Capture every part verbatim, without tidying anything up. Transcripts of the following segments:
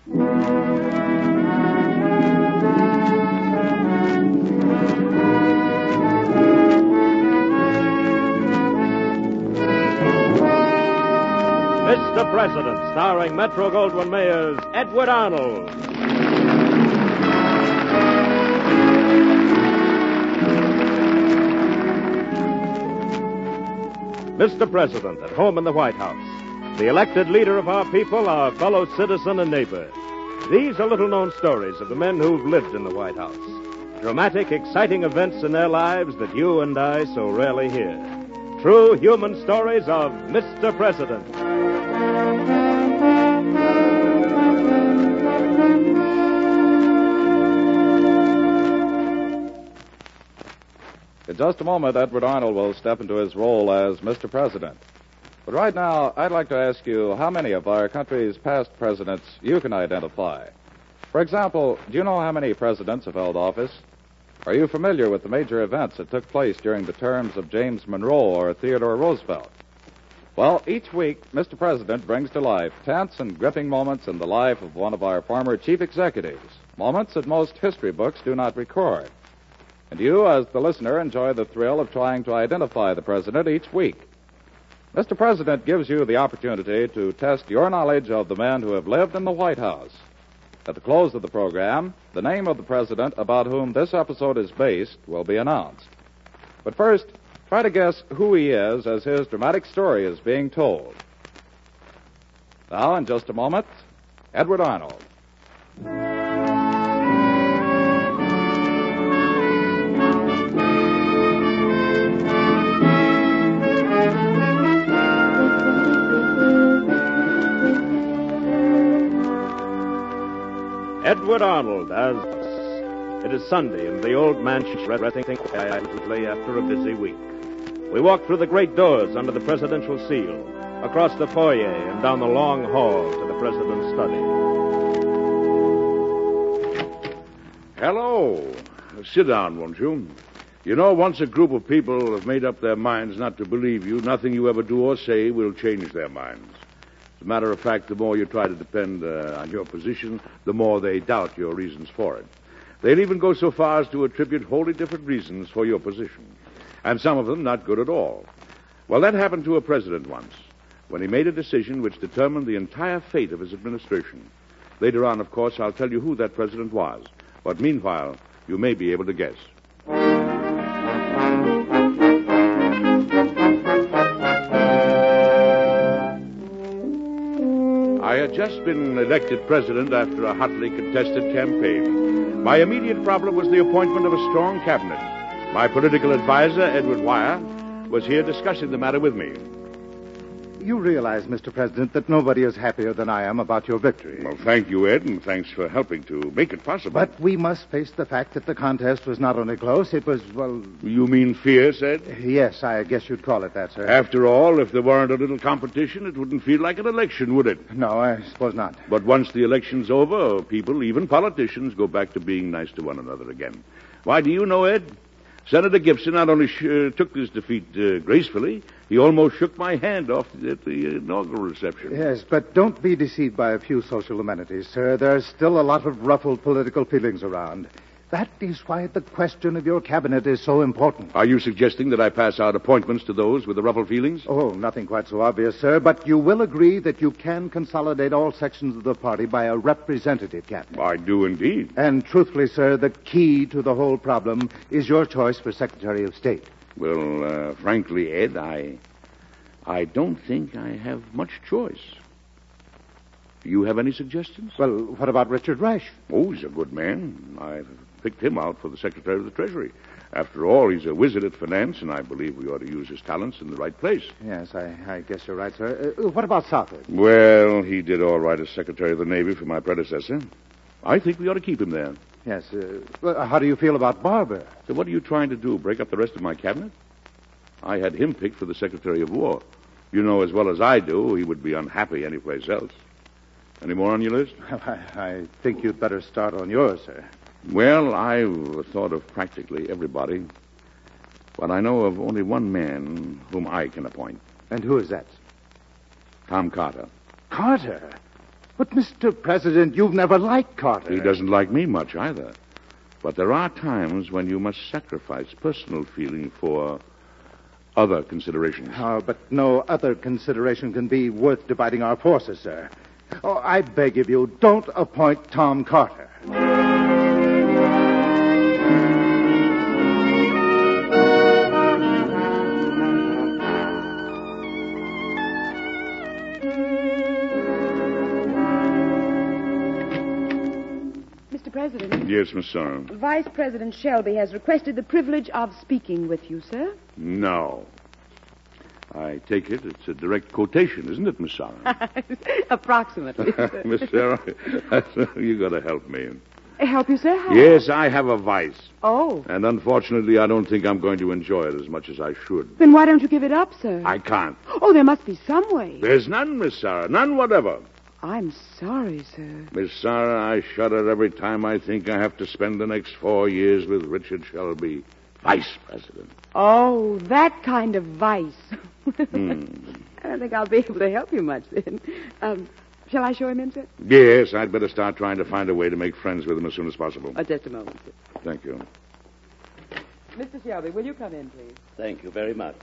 Mister President, starring Metro-Goldwyn-Mayer's Edward Arnold. Mister President, at home in the White House, the elected leader of our people, our fellow citizen and neighbor. These are little-known stories of the men who've lived in the White House. Dramatic, exciting events in their lives that you and I so rarely hear. True human stories of Mister President. In just a moment, Edward Arnold will step into his role as Mister President. But right now, I'd like to ask you how many of our country's past presidents you can identify. For example, do you know how many presidents have held office? Are you familiar with the major events that took place during the terms of James Monroe or Theodore Roosevelt? Well, each week, Mister President brings to life tense and gripping moments in the life of one of our former chief executives, moments that most history books do not record. And you, as the listener, enjoy the thrill of trying to identify the president each week. Mister President gives you the opportunity to test your knowledge of the men who have lived in the White House. At the close of the program, the name of the president about whom this episode is based will be announced. But first, try to guess who he is as his dramatic story is being told. Now, in just a moment, Edward Arnold. Edward Arnold, as it is Sunday in the old mansion, resting quietly after a busy week. We walk through the great doors under the presidential seal, across the foyer and down the long hall to the president's study. Hello. Sit down, won't you? You know, once a group of people have made up their minds not to believe you, nothing you ever do or say will change their minds. As a matter of fact, the more you try to depend uh, on your position, the more they doubt your reasons for it. They'll even go so far as to attribute wholly different reasons for your position, and some of them not good at all. Well, that happened to a president once, when he made a decision which determined the entire fate of his administration. Later on, of course, I'll tell you who that president was, but meanwhile, you may be able to guess. I had just been elected president after a hotly contested campaign. My immediate problem was the appointment of a strong cabinet. My political advisor, Edward Wire, was here discussing the matter with me. You realize, Mister President, that nobody is happier than I am about your victory. Well, thank you, Ed, and thanks for helping to make it possible. But we must face the fact that the contest was not only close, it was, well... You mean fierce, Ed? Yes, I guess you'd call it that, sir. After all, if there weren't a little competition, it wouldn't feel like an election, would it? No, I suppose not. But once the election's over, people, even politicians, go back to being nice to one another again. Why, do you know, Ed? Senator Gibson not only sh- uh, took this defeat uh, gracefully, he almost shook my hand off at the inaugural reception. Yes, but don't be deceived by a few social amenities, sir. There's still a lot of ruffled political feelings around. That is why the question of your cabinet is so important. Are you suggesting that I pass out appointments to those with the ruffled feelings? Oh, nothing quite so obvious, sir, but you will agree that you can consolidate all sections of the party by a representative cabinet. I do indeed. And truthfully, sir, the key to the whole problem is your choice for Secretary of State. Well, uh, frankly, Ed, I... I don't think I have much choice. Do you have any suggestions? Well, what about Richard Reich? Oh, he's a good man. I've picked him out for the Secretary of the Treasury. After all, he's a wizard at finance, and I believe we ought to use his talents in the right place. Yes, I, I guess you're right, sir. Uh, what about Southard? Well, he did all right as Secretary of the Navy for my predecessor. I think we ought to keep him there. Yes. Uh, well, how do you feel about Barber? So what are you trying to do, break up the rest of my cabinet? I had him picked for the Secretary of War. You know as well as I do he would be unhappy anyplace else. Any more on your list? I, I think you'd better start on yours, sir. Well, I've thought of practically everybody, but I know of only one man whom I can appoint. And who is that? Tom Carter. Carter? But, Mister President, you've never liked Carter. He doesn't like me much either. But there are times when you must sacrifice personal feeling for other considerations. Oh, but no other consideration can be worth dividing our forces, sir. Oh, I beg of you, don't appoint Tom Carter. Mister President. Yes, Miss Sarah. Vice President Shelby has requested the privilege of speaking with you, sir. No. I take it it's a direct quotation, isn't it, Miss Sarah? Approximately. Miss Sarah, you got to help me. Help you, sir? How? Yes, I have a vice. Oh. And unfortunately, I don't think I'm going to enjoy it as much as I should. Then why don't you give it up, sir? I can't. Oh, there must be some way. There's none, Miss Sarah. None whatever. I'm sorry, sir. Miss Sarah, I shudder every time I think I have to spend the next four years with Richard Shelby, Vice President. Oh, that kind of vice. Hmm. I don't think I'll be able to help you much then. Um, shall I show him in, sir? Yes, I'd better start trying to find a way to make friends with him as soon as possible. Oh, just a moment, sir. Thank you. Mister Shelby, will you come in, please? Thank you very much.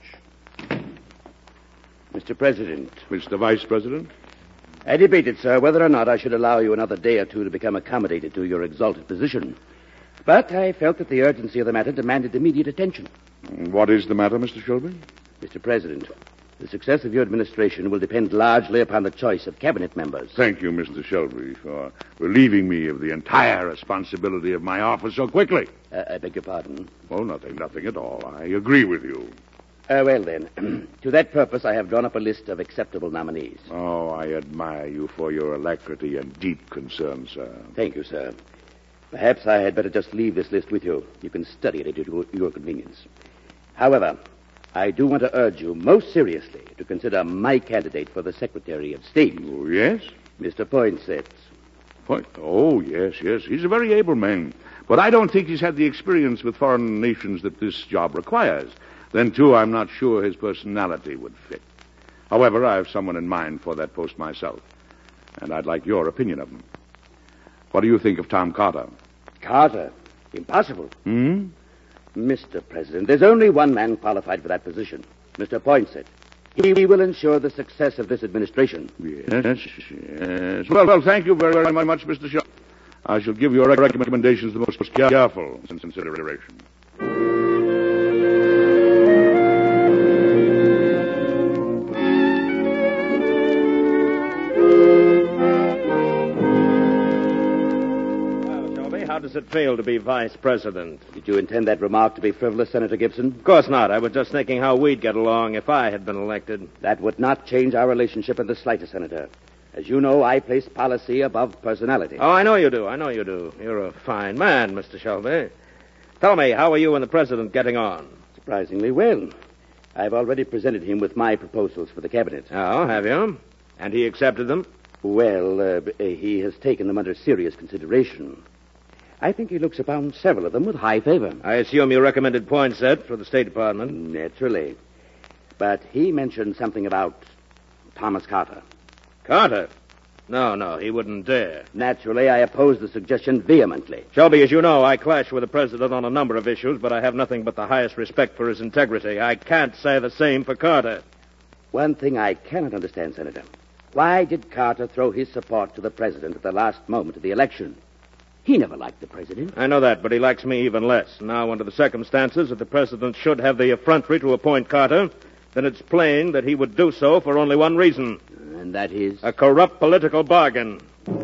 Mister President. Mister Vice President? I debated, sir, whether or not I should allow you another day or two to become accommodated to your exalted position. But I felt that the urgency of the matter demanded immediate attention. What is the matter, Mister Shelby? Mister President, the success of your administration will depend largely upon the choice of cabinet members. Thank you, Mister Shelby, for relieving me of the entire responsibility of my office so quickly. Uh, I beg your pardon. Oh, nothing, nothing at all. I agree with you. Uh, well, then, to that purpose, I have drawn up a list of acceptable nominees. Oh, I admire you for your alacrity and deep concern, sir. Thank you, sir. Perhaps I had better just leave this list with you. You can study it at your, your convenience. However, I do want to urge you most seriously to consider my candidate for the Secretary of State. Oh, yes? Mister Poinsett. Point. Oh, yes, yes. He's a very able man. But I don't think he's had the experience with foreign nations that this job requires. Then, too, I'm not sure his personality would fit. However, I have someone in mind for that post myself. And I'd like your opinion of him. What do you think of Tom Carter? Carter? Impossible. Hmm? Mister President, there's only one man qualified for that position. Mister Poinsett. He will ensure the success of this administration. Yes, yes. Well, well, thank you very, very much, Mister Shaw. I shall give your recommendations the most careful consideration. How does it feel to be vice president? Did you intend that remark to be frivolous, Senator Gibson? Of course not. I was just thinking how we'd get along if I had been elected. That would not change our relationship in the slightest, Senator. As you know, I place policy above personality. Oh, I know you do. I know you do. You're a fine man, Mister Shelby. Tell me, how are you and the president getting on? Surprisingly well. I've already presented him with my proposals for the cabinet. Oh, have you? And he accepted them? Well, uh, he has taken them under serious consideration. I think he looks upon several of them with high favor. I assume you recommended Poinsett for the State Department? Naturally. But he mentioned something about Thomas Carter. Carter? No, no, he wouldn't dare. Naturally, I oppose the suggestion vehemently. Shelby, as you know, I clash with the president on a number of issues, but I have nothing but the highest respect for his integrity. I can't say the same for Carter. One thing I cannot understand, Senator. Why did Carter throw his support to the president at the last moment of the election? He never liked the president. I know that, but he likes me even less. Now, under the circumstances, if the president should have the effrontery to appoint Carter, then it's plain that he would do so for only one reason. And that is? A corrupt political bargain.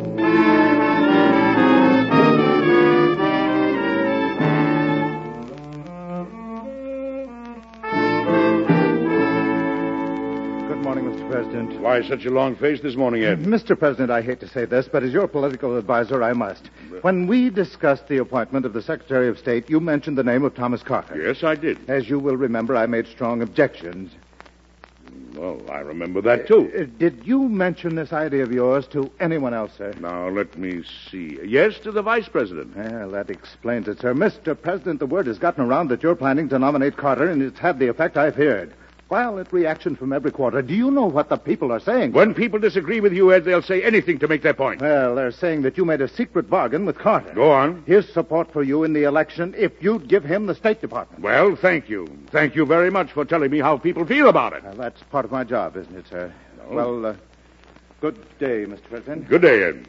President. Why such a long face this morning, Ed? Mister President, I hate to say this, but as your political advisor, I must. When we discussed the appointment of the Secretary of State, you mentioned the name of Thomas Carter. Yes, I did. As you will remember, I made strong objections. Well, I remember that, too. Uh, uh, did you mention this idea of yours to anyone else, sir? Now, let me see. Yes, to the Vice President. Well, that explains it, sir. Mister President, the word has gotten around that you're planning to nominate Carter, and it's had the effect I've feared. Violent reaction from every quarter. Do you know what the people are saying? When people disagree with you, Ed, they'll say anything to make their point. Well, they're saying that you made a secret bargain with Carter. Go on. His support for you in the election if you'd give him the State Department. Well, thank you. Thank you very much for telling me how people feel about it. Well, that's part of my job, isn't it, sir? No. Well, uh, good day, Mister President. Good day, Ed.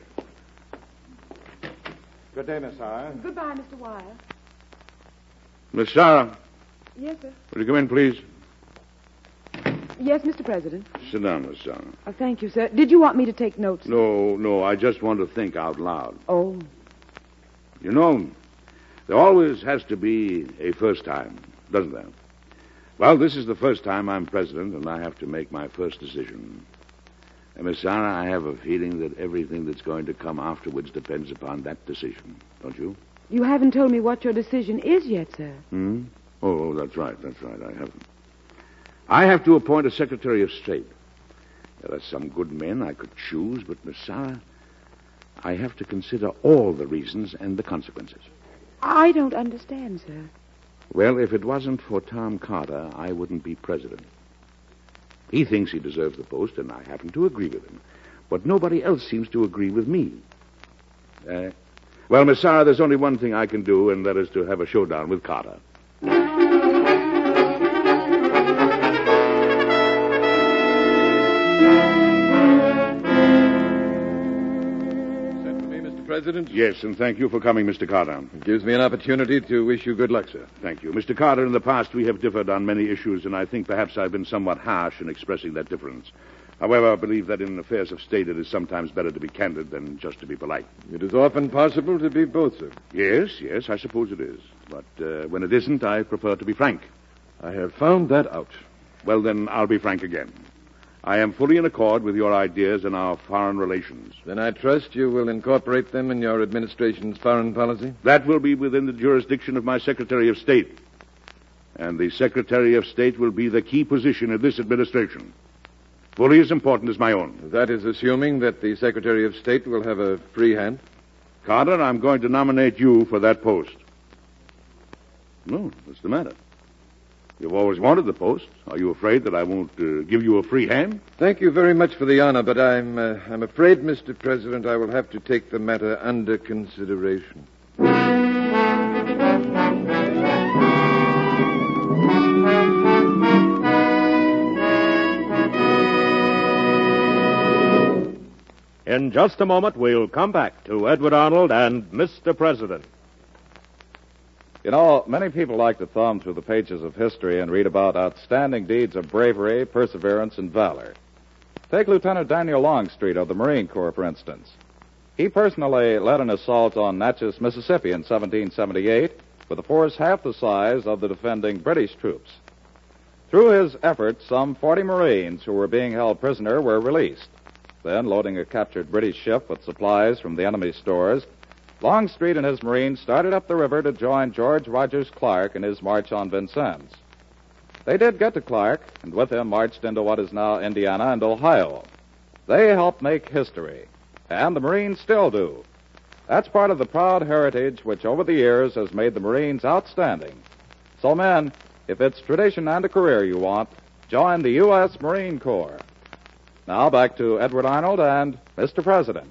Good day, Miss Sarah. Goodbye, Mister Wire. Miss Sarah, Yes, sir. will you come in, please? Yes, Mister President. Sit down, Miss Sarah. Uh, thank you, sir. Did you want me to take notes? No, no, I just want to think out loud. Oh. You know, there always has to be a first time, doesn't there? Well, this is the first time I'm president, and I have to make my first decision. And, Miss Sarah, I have a feeling that everything that's going to come afterwards depends upon that decision, don't you? You haven't told me what your decision is yet, sir. Hmm? Oh, that's right, that's right, I haven't. I have to appoint a Secretary of State. There are some good men I could choose, but, Miss Sarah, I have to consider all the reasons and the consequences. I don't understand, sir. Well, if it wasn't for Tom Carter, I wouldn't be president. He thinks he deserves the post, and I happen to agree with him. But nobody else seems to agree with me. Uh, well, Miss Sarah, there's only one thing I can do, and that is to have a showdown with Carter. President? Yes, and thank you for coming, Mister Carter. It gives me an opportunity to wish you good luck, sir. Thank you. Mister Carter, in the past we have differed on many issues, and I think perhaps I've been somewhat harsh in expressing that difference. However, I believe that in affairs of state it is sometimes better to be candid than just to be polite. It is often possible to be both, sir. Yes, yes, I suppose it is. But uh, when it isn't, I prefer to be frank. I have found that out. Well, then, I'll be frank again. I am fully in accord with your ideas in our foreign relations. Then I trust you will incorporate them in your administration's foreign policy? That will be within the jurisdiction of my Secretary of State. And the Secretary of State will be the key position in this administration. Fully as important as my own. That is assuming that the Secretary of State will have a free hand? Carter, I'm going to nominate you for that post. No, what's the matter? You've always wanted the post. Are you afraid that I won't uh, give you a free hand? Thank you very much for the honor, but I'm uh, I'm afraid, Mister President, I will have to take the matter under consideration. In just a moment, we'll come back to Edward Arnold and Mister President. You know, many people like to thumb through the pages of history and read about outstanding deeds of bravery, perseverance, and valor. Take Lieutenant Daniel Longstreet of the Marine Corps, for instance. He personally led an assault on Natchez, Mississippi in seventeen seventy-eight with a force half the size of the defending British troops. Through his efforts, some forty Marines who were being held prisoner were released. Then, loading a captured British ship with supplies from the enemy's stores, Longstreet and his Marines started up the river to join George Rogers Clark in his march on Vincennes. They did get to Clark, and with him marched into what is now Indiana and Ohio. They helped make history, and the Marines still do. That's part of the proud heritage which over the years has made the Marines outstanding. So, men, if it's tradition and a career you want, join the U S Marine Corps. Now back to Edward Arnold and Mister President.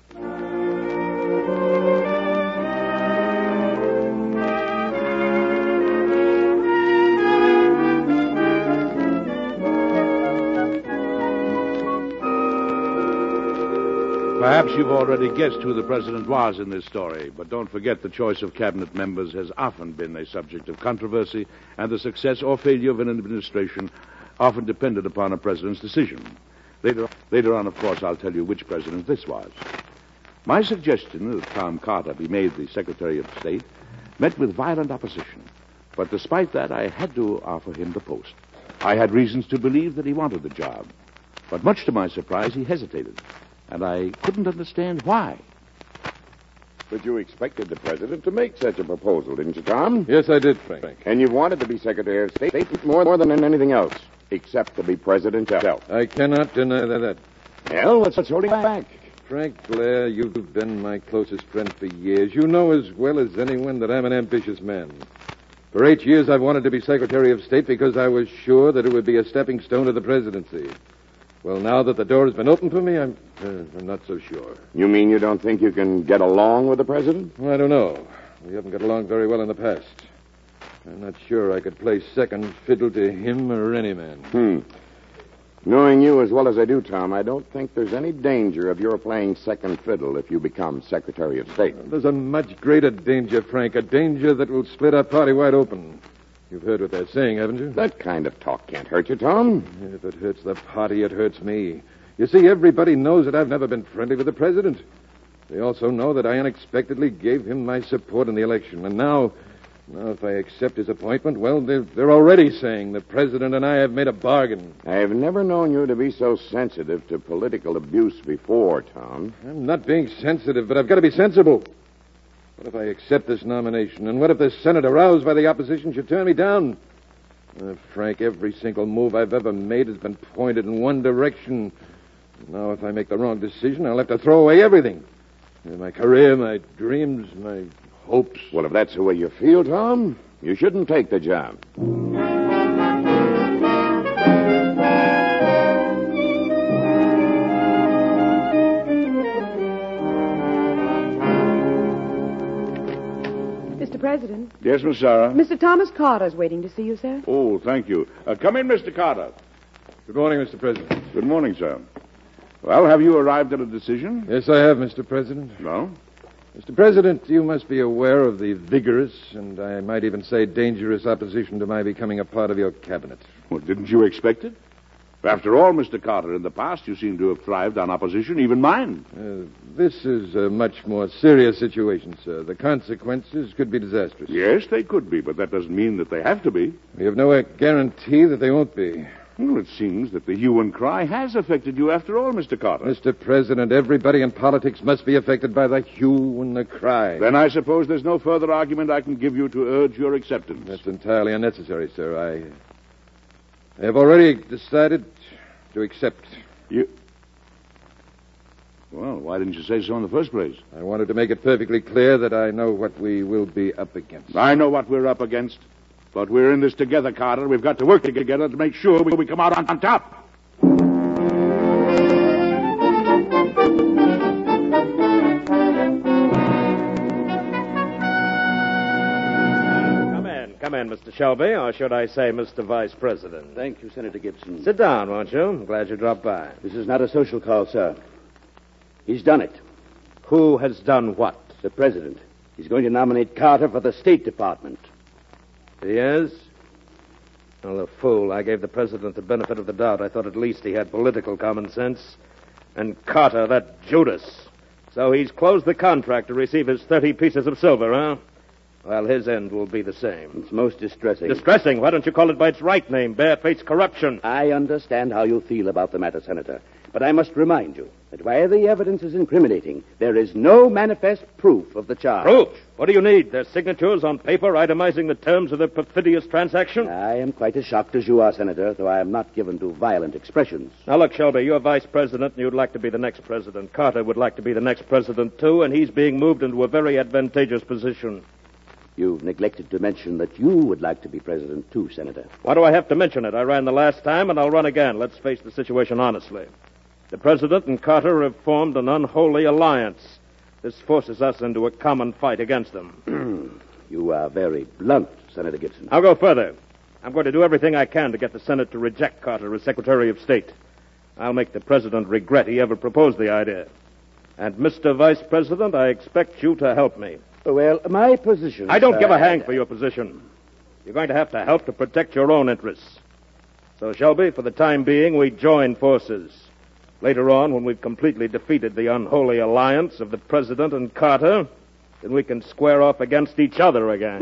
Perhaps you've already guessed who the president was in this story, but don't forget the choice of cabinet members has often been a subject of controversy, and the success or failure of an administration often depended upon a president's decision. Later, later on, of course, I'll tell you which president this was. My suggestion that Tom Carter be made the Secretary of State met with violent opposition, but despite that, I had to offer him the post. I had reasons to believe that he wanted the job, but much to my surprise, he hesitated. And I couldn't understand why. But you expected the president to make such a proposal, didn't you, Tom? Yes, I did, Frank. And you wanted to be Secretary of State more, more than anything else, except to be president yourself. I cannot deny that. Well, what's what's holding back? Frank Blair, you've been my closest friend for years. You know as well as anyone that I'm an ambitious man. For eight years, I've wanted to be Secretary of State because I was sure that it would be a stepping stone to the presidency. Well, now that the door has been opened for me, I'm, uh, I'm not so sure. You mean you don't think you can get along with the president? Well, I don't know. We haven't got along very well in the past. I'm not sure I could play second fiddle to him or any man. Hmm. Knowing you as well as I do, Tom, I don't think there's any danger of your playing second fiddle if you become Secretary of State. There's a much greater danger, Frank, a danger that will split our party wide open. You've heard what they're saying, haven't you? That kind of talk can't hurt you, Tom. If it hurts the party, it hurts me. You see, everybody knows that I've never been friendly with the president. They also know that I unexpectedly gave him my support in the election. And now, now if I accept his appointment, well, they're, they're already saying the president and I have made a bargain. I've never known you to be so sensitive to political abuse before, Tom. I'm not being sensitive, but I've got to be sensible. What if I accept this nomination? And what if the Senate, aroused by the opposition, should turn me down? Uh, Frank, every single move I've ever made has been pointed in one direction. Now, if I make the wrong decision, I'll have to throw away everything. Uh, my career, my dreams, my hopes. Well, if that's the way you feel, Tom, you shouldn't take the job. Mister President. Yes, Miss Sarah? Mister Thomas Carter's waiting to see you, sir. Oh, thank you. Uh, come in, Mister Carter. Good morning, Mister President. Good morning, sir. Well, have you arrived at a decision? Yes, I have, Mister President. No? Mister President, you must be aware of the vigorous, and I might even say dangerous opposition to my becoming a part of your cabinet. Well, didn't you expect it? After all, Mister Carter, in the past you seem to have thrived on opposition, even mine. Uh, this is a much more serious situation, sir. The consequences could be disastrous. Yes, they could be, but that doesn't mean that they have to be. We have no uh, guarantee that they won't be. Well, it seems that the hue and cry has affected you after all, Mister Carter. Mister President, everybody in politics must be affected by the hue and the cry. Then I suppose there's no further argument I can give you to urge your acceptance. That's entirely unnecessary, sir. I, I have already decided to accept. You... Well, why didn't you say so in the first place? I wanted to make it perfectly clear that I know what we will be up against. I know what we're up against. But we're in this together, Carter. We've got to work together to make sure we, we come out on, on top. Come in, come in, Mister Shelby, or should I say Mister Vice President? Thank you, Senator Gibson. Sit down, won't you? I'm glad you dropped by. This is not a social call, sir. He's done it. Who has done what? The president. He's going to nominate Carter for the State Department. He is? Well, the fool. I gave the president the benefit of the doubt. I thought at least he had political common sense. And Carter, that Judas. So he's closed the contract to receive his thirty pieces of silver, huh? Well, his end will be the same. It's most distressing. Distressing? Why don't you call it by its right name, barefaced corruption? I understand how you feel about the matter, Senator. But I must remind you that while the evidence is incriminating, there is no manifest proof of the charge. Proof? What do you need? Their signatures on paper itemizing the terms of the perfidious transaction? I am quite as shocked as you are, Senator, though I am not given to violent expressions. Now, look, Shelby, you're vice president, and you'd like to be the next president. Carter would like to be the next president, too, and he's being moved into a very advantageous position. You've neglected to mention that you would like to be president, too, Senator. Why do I have to mention it? I ran the last time, and I'll run again. Let's face the situation honestly. The president and Carter have formed an unholy alliance. This forces us into a common fight against them. You are very blunt, Senator Gibson. I'll go further. I'm going to do everything I can to get the Senate to reject Carter as Secretary of State. I'll make the president regret he ever proposed the idea. And, Mister Vice President, I expect you to help me. Well, my position... I don't uh, give a hang for your position. You're going to have to help to protect your own interests. So, Shelby, for the time being, we join forces. Later on, when we've completely defeated the unholy alliance of the President and Carter, then we can square off against each other again.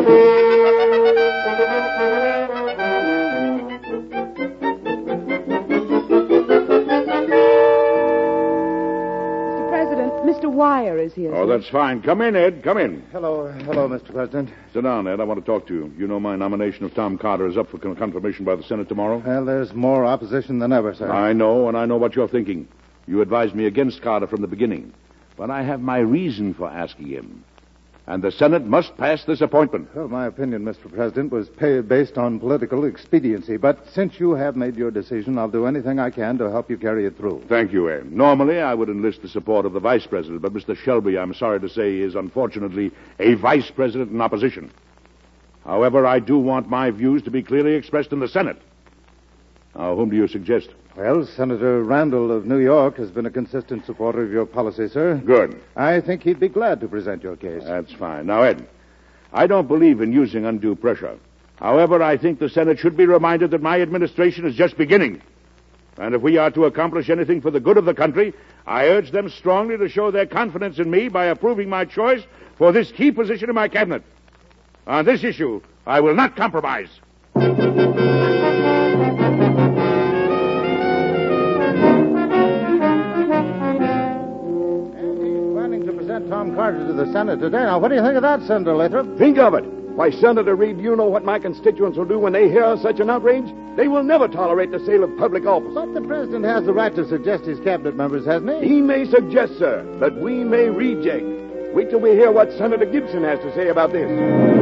Mister President, Mister Wire is here. Oh, sir. that's fine. Come in, Ed. Come in. Hello, hello, Mister President. Sit down, Ed. I want to talk to you. You know my nomination of Tom Carter is up for con- confirmation by the Senate tomorrow? Well, there's more opposition than ever, sir. I know, and I know what you're thinking. You advised me against Carter from the beginning. But I have my reason for asking him. And the Senate must pass this appointment. Well, my opinion, Mister President, was pay- based on political expediency. But since you have made your decision, I'll do anything I can to help you carry it through. Thank you, Ed. Normally, I would enlist the support of the Vice President, but Mister Shelby, I'm sorry to say, is unfortunately a Vice President in opposition. However, I do want my views to be clearly expressed in the Senate. Now, whom do you suggest? Well, Senator Randall of New York has been a consistent supporter of your policy, sir. Good. I think he'd be glad to present your case. That's fine. Now, Ed, I don't believe in using undue pressure. However, I think the Senate should be reminded that my administration is just beginning. And if we are to accomplish anything for the good of the country, I urge them strongly to show their confidence in me by approving my choice for this key position in my cabinet. On this issue, I will not compromise. Tom Carter to the Senate today. Now, what do you think of that, Senator Lathrop? Think of it. Why, Senator Reed, do you know what my constituents will do when they hear such an outrage? They will never tolerate the sale of public office. But the president has the right to suggest his cabinet members, hasn't he? He may suggest, sir, but we may reject. Wait till we hear what Senator Gibson has to say about this.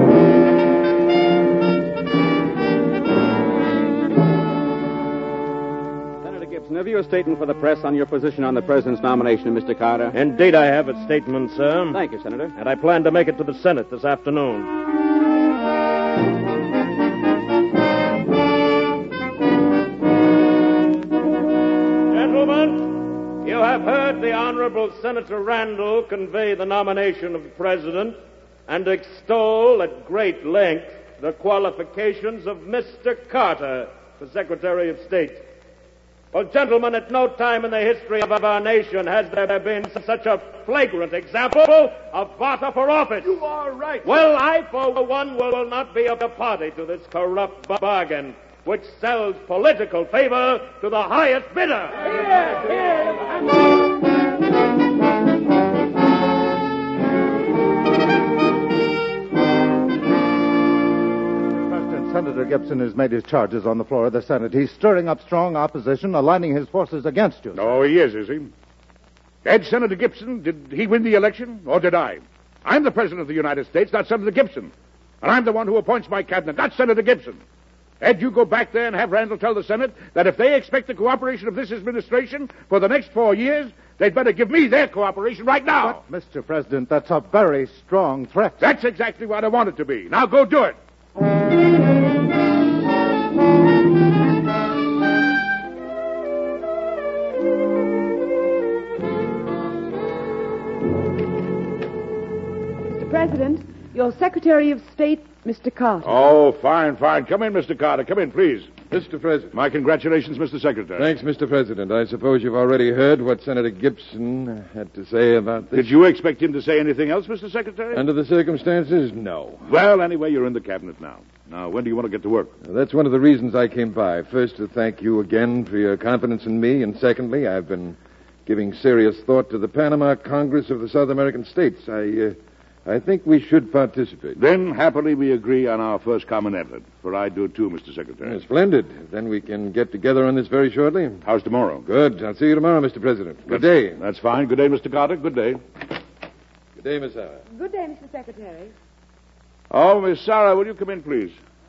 Have you a statement for the press on your position on the president's nomination of Mister Carter? Indeed, I have a statement, sir. Thank you, Senator. And I plan to make it to the Senate this afternoon. Gentlemen, you have heard the Honorable Senator Randall convey the nomination of the President and extol at great length the qualifications of Mister Carter for Secretary of State. Well, gentlemen, at no time in the history of our nation has there been such a flagrant example of barter for office. You are right. Well, I, for one, will not be a party to this corrupt bargain, which sells political favor to the highest bidder. Yes, yes. Senator Gibson has made his charges on the floor of the Senate. He's stirring up strong opposition, aligning his forces against you. Oh, he is, is he? Ed, Senator Gibson, did he win the election, or did I? I'm the President of the United States, not Senator Gibson. And I'm the one who appoints my cabinet, not Senator Gibson. Ed, you go back there and have Randall tell the Senate that if they expect the cooperation of this administration for the next four years, they'd better give me their cooperation right now. But, Mister President, that's a very strong threat. That's exactly what I want it to be. Now go do it. Mister President, your Secretary of State, Mister Carter. Oh, fine, fine. Come in, Mister Carter. Come in, please. Mister President. My congratulations, Mister Secretary. Thanks, Mister President. I suppose you've already heard what Senator Gibson had to say about this. Did you expect him to say anything else, Mister Secretary? Under the circumstances, no. Well, anyway, you're in the cabinet now. Now, when do you want to get to work? That's one of the reasons I came by. First, to thank you again for your confidence in me, and secondly, I've been giving serious thought to the Panama Congress of the South American States. I, uh, I think we should participate. Then, happily, we agree on our first common effort, for I do too, Mister Secretary. Uh, splendid. Then we can get together on this very shortly. How's tomorrow? Good. I'll see you tomorrow, Mister President. Good day. That's fine. Good day, Mister Carter. Good day. Good day, Miss Sarah. Good day, Mister Secretary. Oh, Miss Sarah, will you come in, please?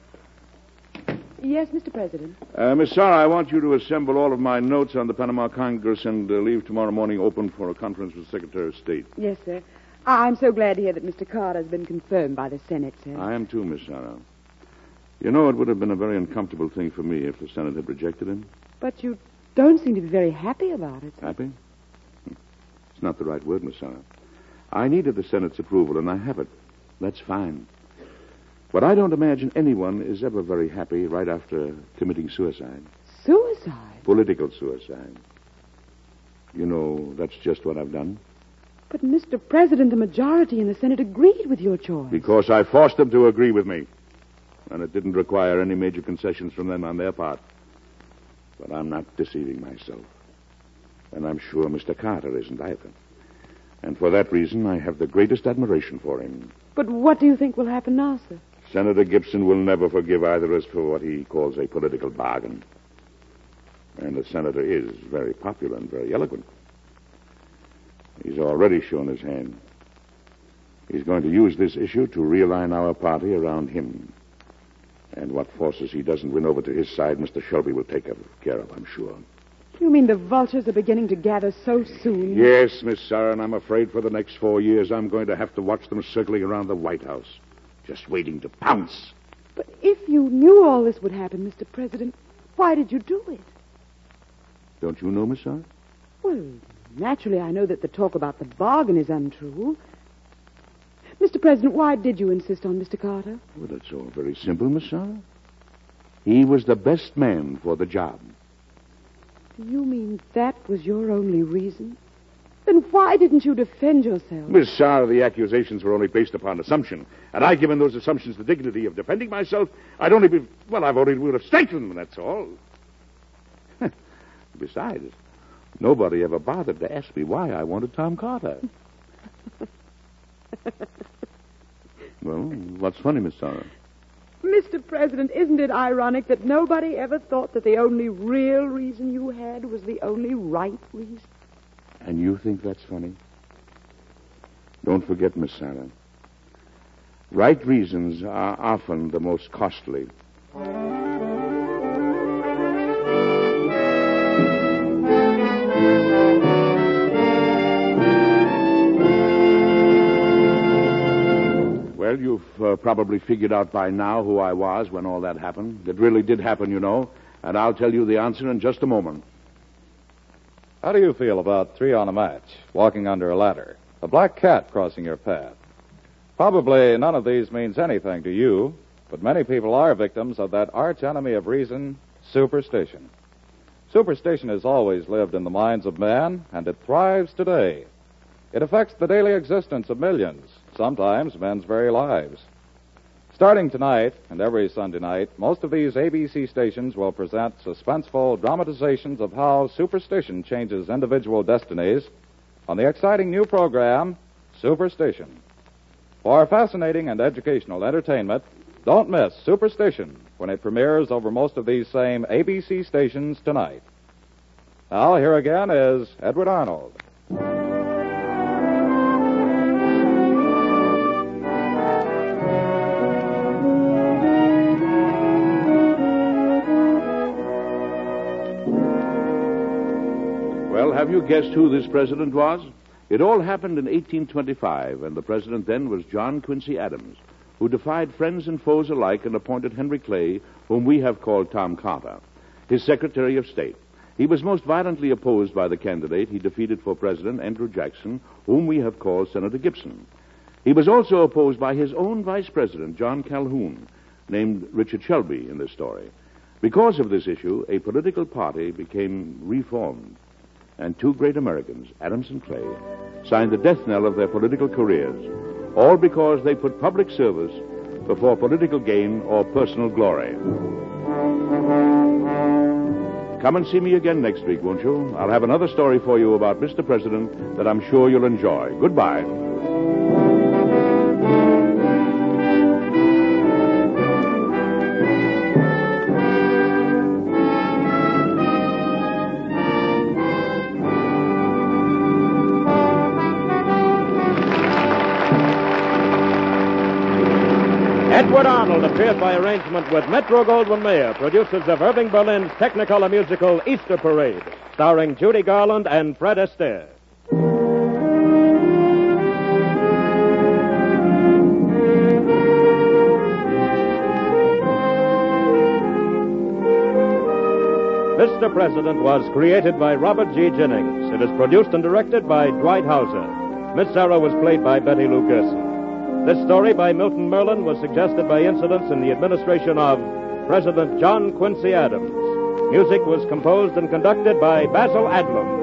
Yes, Mister President. Uh, Miss Sarah, I want you to assemble all of my notes on the Panama Congress and uh, leave tomorrow morning open for a conference with the Secretary of State. Yes, sir. I'm so glad to hear that Mister Carter has been confirmed by the Senate, sir. I am too, Miss Sarah. You know, it would have been a very uncomfortable thing for me if the Senate had rejected him. But you don't seem to be very happy about it. Happy? It's not the right word, Miss Sarah. I needed the Senate's approval, and I have it. That's fine. But I don't imagine anyone is ever very happy right after committing suicide. Suicide? Political suicide. You know, that's just what I've done. But, Mister President, the majority in the Senate agreed with your choice. Because I forced them to agree with me. And it didn't require any major concessions from them on their part. But I'm not deceiving myself. And I'm sure Mister Carter isn't either. And for that reason, I have the greatest admiration for him. But what do you think will happen now, sir? Senator Gibson will never forgive either of us for what he calls a political bargain. And the senator is very popular and very eloquent. He's already shown his hand. He's going to use this issue to realign our party around him. And what forces he doesn't win over to his side, Mister Shelby will take care of, I'm sure. You mean the vultures are beginning to gather so soon? Yes, Miss Sarah, and I'm afraid for the next four years I'm going to have to watch them circling around the White House, just waiting to pounce. But if you knew all this would happen, Mister President, why did you do it? Don't you know, Miss Sarah? Well, naturally, I know that the talk about the bargain is untrue. Mister President, why did you insist on Mister Carter? Well, that's all very simple, Miss Sarah. He was the best man for the job. Do you mean that was your only reason? Then why didn't you defend yourself? Miss Sarah, the accusations were only based upon assumption. Had I given those assumptions the dignity of defending myself, I'd only be... Well, I've only would have strengthened them, that's all. Besides, nobody ever bothered to ask me why I wanted Tom Carter. Well, what's funny, Miss Sarah? Mister President, isn't it ironic that nobody ever thought that the only real reason you had was the only right reason? And you think that's funny? Don't forget, Miss Sarah. Right reasons are often the most costly. Well, you've uh, probably figured out by now who I was when all that happened. It really did happen, you know, and I'll tell you the answer in just a moment. How do you feel about three on a match, walking under a ladder, a black cat crossing your path? Probably none of these means anything to you, but many people are victims of that arch enemy of reason, superstition. Superstition has always lived in the minds of men, and it thrives today. It affects the daily existence of millions, sometimes men's very lives. Starting tonight and every Sunday night, most of these A B C stations will present suspenseful dramatizations of how superstition changes individual destinies on the exciting new program, Superstition. For fascinating and educational entertainment, don't miss Superstition when it premieres over most of these same A B C stations tonight. Now, here again is Edward Arnold. Well, have you guessed who this president was? It all happened in eighteen twenty-five, and the president then was John Quincy Adams, who defied friends and foes alike and appointed Henry Clay, whom we have called Tom Carter, his Secretary of State. He was most violently opposed by the candidate he defeated for president, Andrew Jackson, whom we have called Senator Gibson. He was also opposed by his own vice president, John Calhoun, named Richard Shelby in this story. Because of this issue, a political party became reformed, and two great Americans, Adams and Clay, signed the death knell of their political careers, all because they put public service before political gain or personal glory. Come and see me again next week, won't you? I'll have another story for you about Mister President that I'm sure you'll enjoy. Goodbye. Edward Arnold appeared by arrangement with Metro-Goldwyn-Mayer, producers of Irving Berlin's Technicolor musical Easter Parade, starring Judy Garland and Fred Astaire. Mister President was created by Robert G. Jennings. It is produced and directed by Dwight Hauser. Miss Sarah was played by Betty Lou Gerson. This story by Milton Merlin was suggested by incidents in the administration of President John Quincy Adams. Music was composed and conducted by Basil Adlam.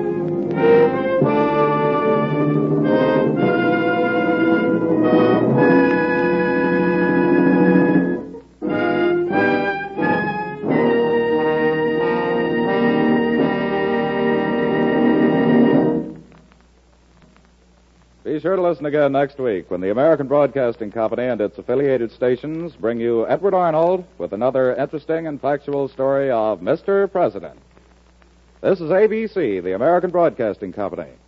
Be sure to listen again next week when the American Broadcasting Company and its affiliated stations bring you Edward Arnold with another interesting and factual story of Mister President. This is A B C, the American Broadcasting Company.